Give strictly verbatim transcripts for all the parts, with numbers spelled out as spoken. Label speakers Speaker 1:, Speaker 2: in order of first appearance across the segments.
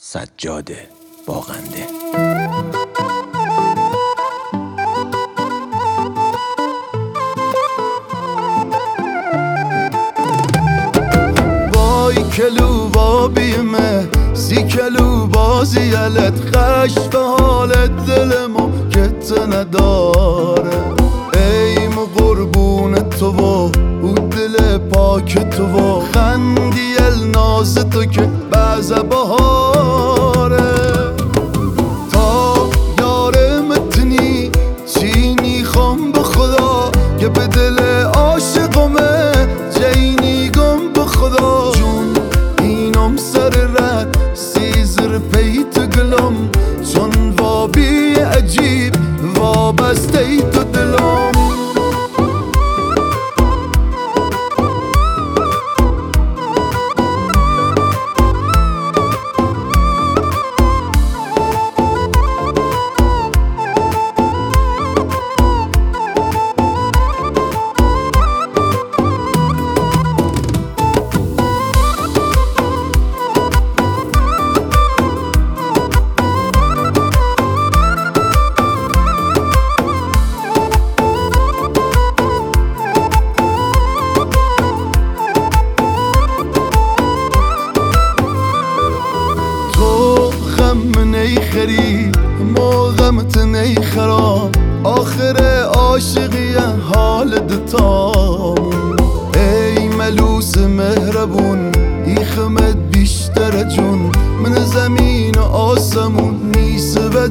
Speaker 1: سجاد باغنده.
Speaker 2: وای کلو بابیمه سی کلو بازی علت خش به حالت دل ما که تو نداره. ای مو قربون تو و او دل پاک تو و خندی الناز تو که بعض بهاره. تا یاره متنی چینی خوام به خدا که به دل عاشقمه جینی گم به خدا. جون اینم سر رد سیزر پیت گلم چون وابی عجیب وابسته ای تو دلم. خرید موغمت نی خراب آخر عاشقی حال دتامون. ای ملوس مهربون ایخمت بیشتر جون من زمین و آسمون نیست و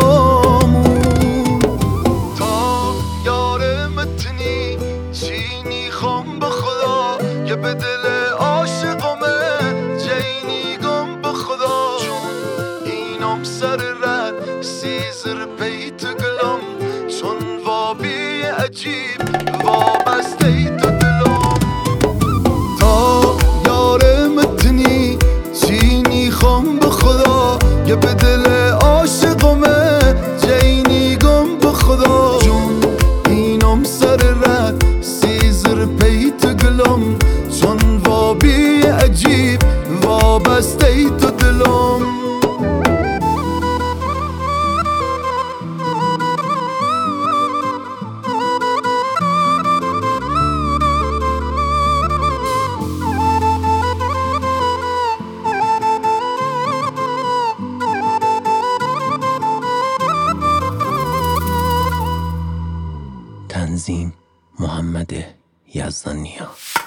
Speaker 2: جامون. تا یاره متنی چینی خوام به خدا که به دل عاشقمه جینی گم به خدا. اینم سر رد سیزر پیت گلم چون وابی عجیب وابسته ای تو دلم. تا یاره متنی چینی خوام به خدا که به دل عاشقمه جینی گم به خدا. جون اینم سر رد سیزر پیت گلم چون وابی عجیب وابسته ای تو دلم.
Speaker 1: تنظیم محمد یزدانیا.